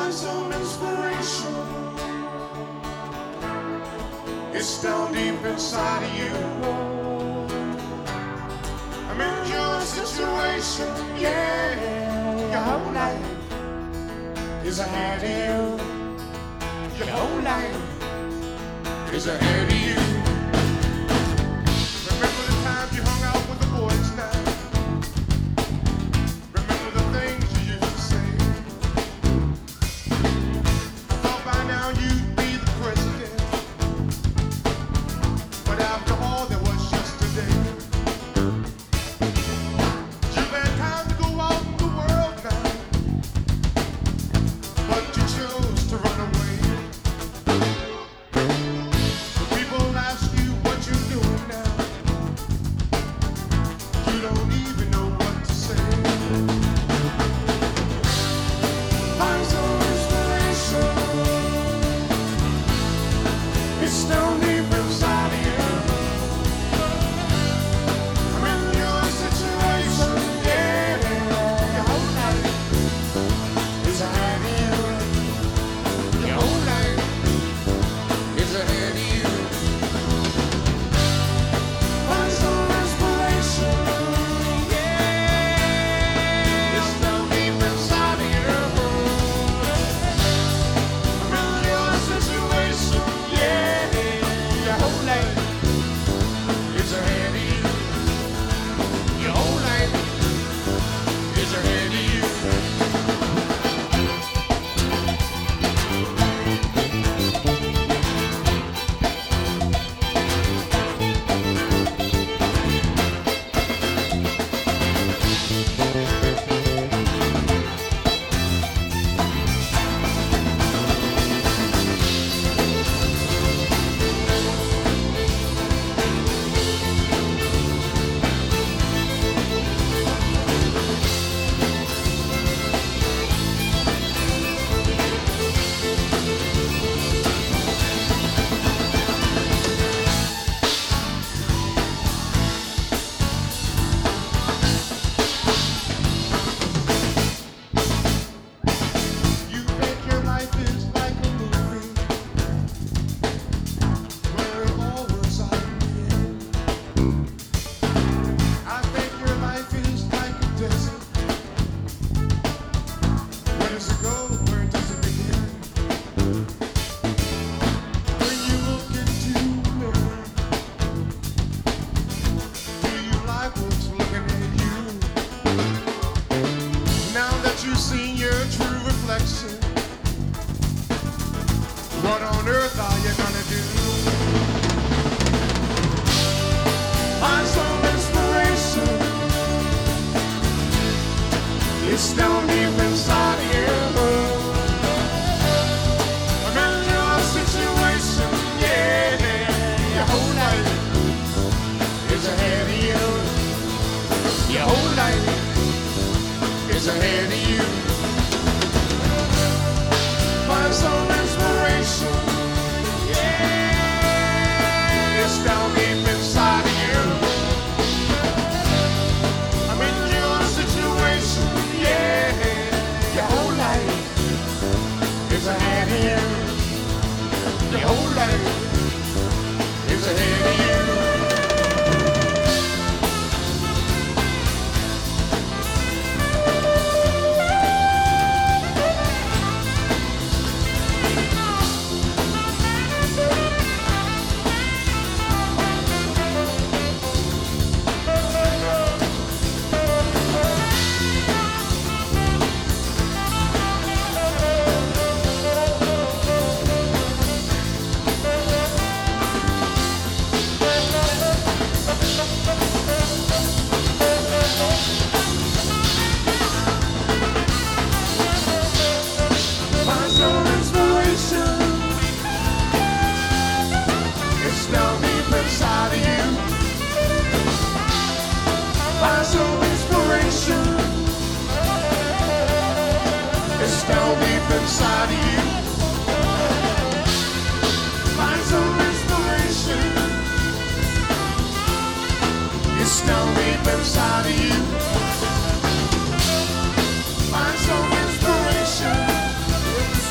find some inspiration. It's down deep inside of you. I'm in your situation, yeah. Your whole life is ahead of you. Your whole life is ahead of you. Remember the times you hung out with the boys now. Remember the things you used to say. I thought by now you'd be the president, but after all there was yesterday. You've had time to go out in the world now, but you chose to run away. People ask you what you're doing now. You don't even know what to say. Find some inspiration. It's down deep inside of you. I'm in your situation, yeah. Your whole life is ahead of you. Your whole life is ahead of you. Find some inspiration, yeah. It's down deep inside of you. I'm in your situation, yeah. Your whole life is ahead of you. Your whole life is ahead of you. You think your life is like a movie where it all works out in the end. I think your life is like a desert. Where does it go? Where does it begin? When you look into the mirror, do you like what's looking at you? Now that you've seen your true reflection, what on earth are you gonna do? Find some inspiration. It's down deep inside of you. I'm in your situation, yeah. Your whole life is ahead of you. Your whole life is ahead of you. Find some inspiration, yeah. It's down deep inside of you. I'm in your situation, yeah. Your whole life is ahead of you. Your whole life is ahead of you. Find some inspiration. It's down deep inside of you. Find some inspiration. It's down deep inside of you. Find some inspiration. It's down deep inside of you. Find some inspiration.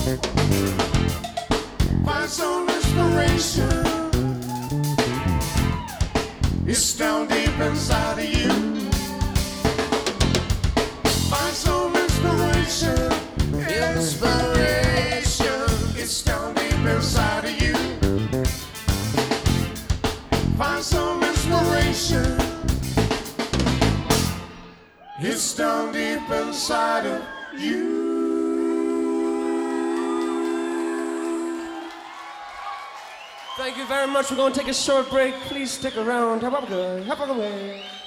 Find some inspiration. It's down deep inside of you. Find some inspiration. Inspiration. It's down deep inside of you. Find some inspiration. It's down deep inside of you. Thank you very much. We're going to take a short break. Please stick around. Have a good way.